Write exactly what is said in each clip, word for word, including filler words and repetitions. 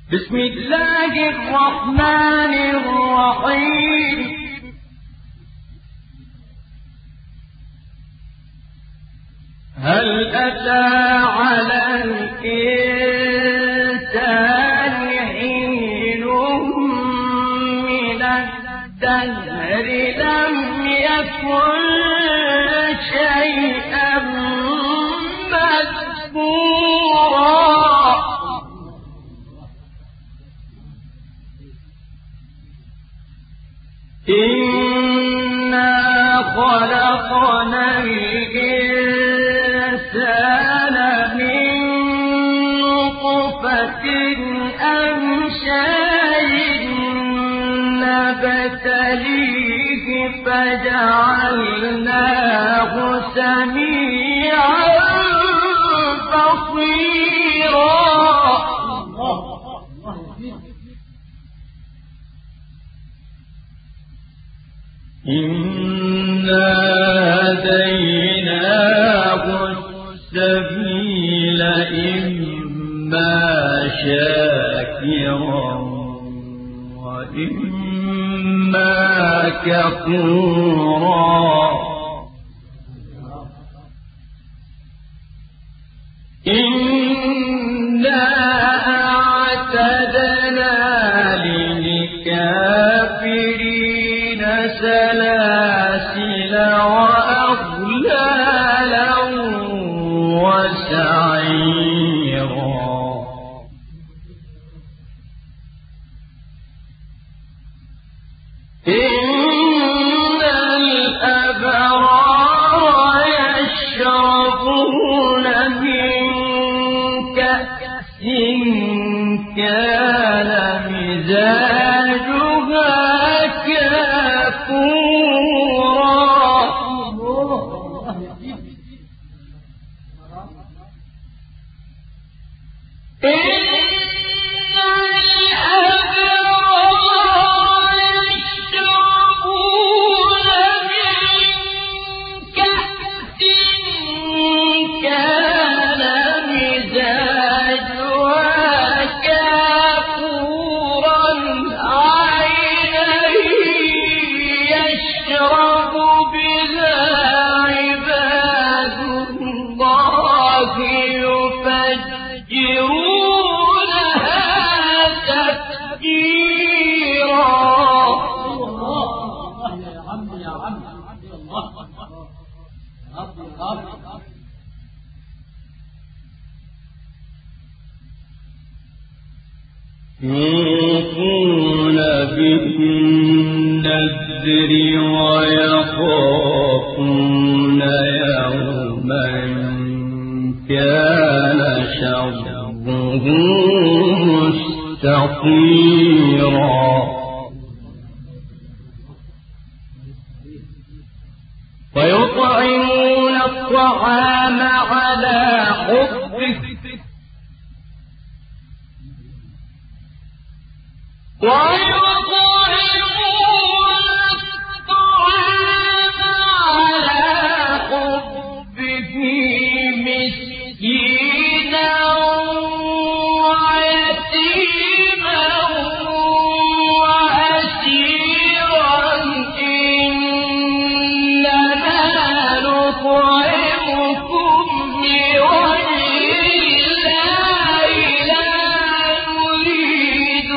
بسم الله الرحمن الرحيم. هل أتى على الإنسان حين من الدهر لم يكن شيئا مذكورا إنا خلقنا الإنسان من نطفة أمشاج نبتليه فجعلناه سميعا بصيرا. إنا هديناه السبيل إما شاكرا وإما كفورا. إنا أعتدنا للكافرين سلاسل وأغلالا وسعيرا. إن الأبرار يشربون من كأس كان مزاجها كافورا. إن الأبرار يشربون من كأس كان مزاجها كافورا عينا يشرب بها عباد الله يفجرونها تفجيرا. يوفون بالنذر ويخافون يوما كان شره مستطيرا. ويطعمون الطعام على حبه ويطعمون الطعام على حبه مسكينا ويتيما وأسيرا. إنما نطعمكم لوجه الله لا نريد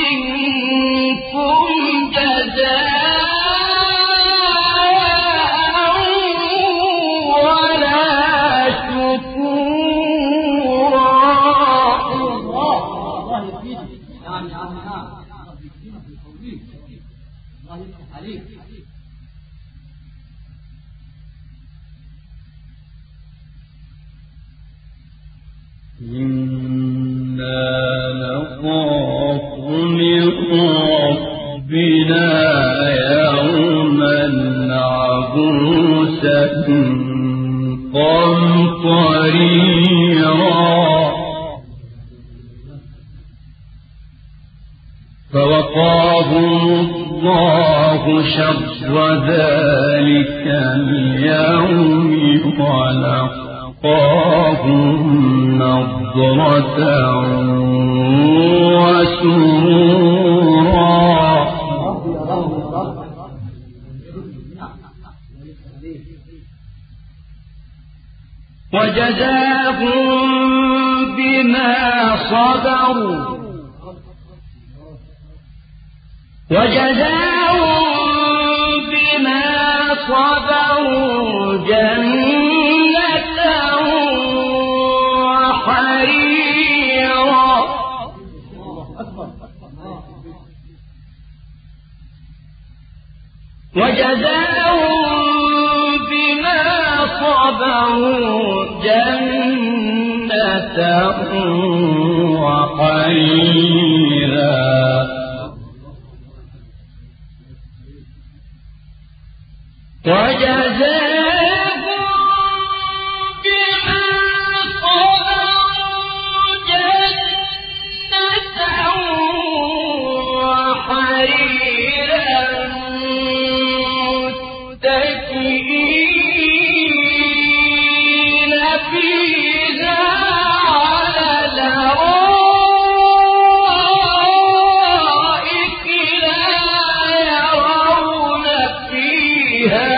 منكم جزاء ولا شكورا. إنا نخاف من ربنا يوما عبوسا قمطريرا. فوقاهم الله شر ذلك اليوم ولقاهم نضرة وجزاهم بما صبروا وجزاهم بما صبروا جنة وحريرا وجزاهم بما صبروا جنة وحريرا وجزاهم بما صبروا جنة وحريرا متكئين فيها على الأرائك لا يرون فيها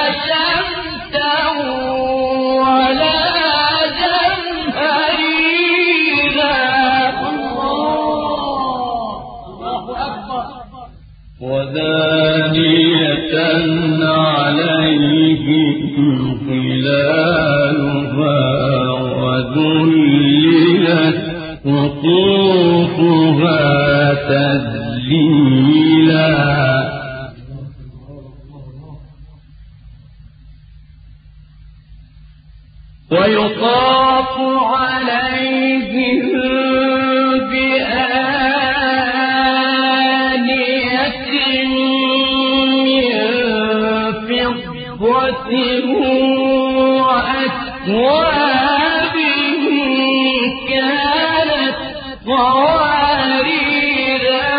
ودانية عليهم ظلالها وذللت قطوفها تذليلا ويطاف عليهم وأكواب كانت قواريرا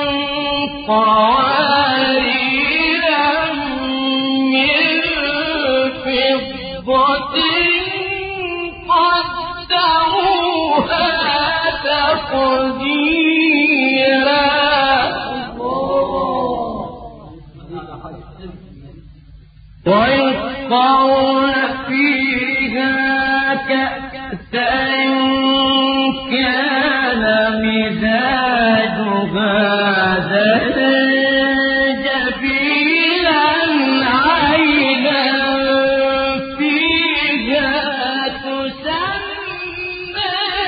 قواريرا من فضة قدروها تقديرا ويسقون فيها كأسا كان مزاجها زنجبيلا عينا فيها تسمى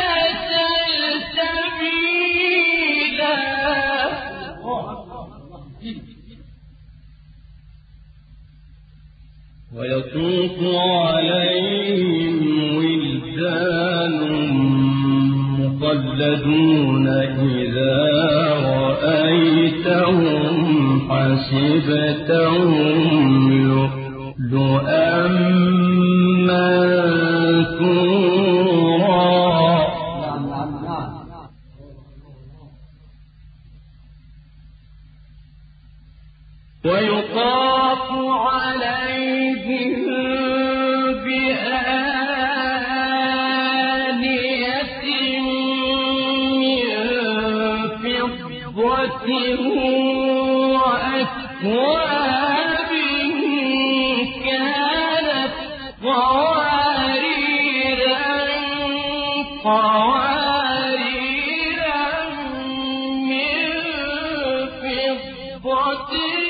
سلسبيلا ويطوف عليهم ولدان مخلدون إذا رأيتهم حسبتهم لؤلؤا منثورا ويطاف عليهم بآنية من فضة وأكواب كانت قواريرا قواريرا من فضة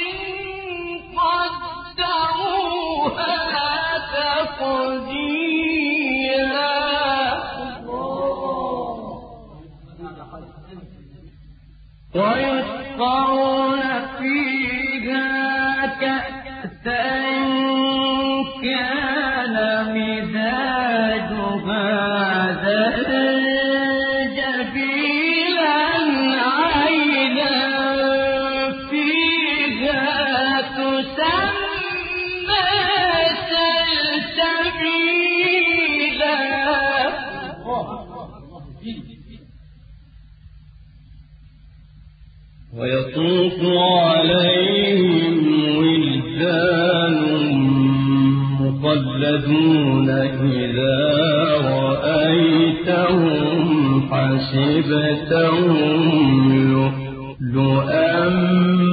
ويسقون فيها كأسا كان مزاجها زنجبيلا عينا فيها تسمى سلسبيلا ويطوف عليهم ولدان مخلدون إذا رأيتهم حسبتهم لؤلؤا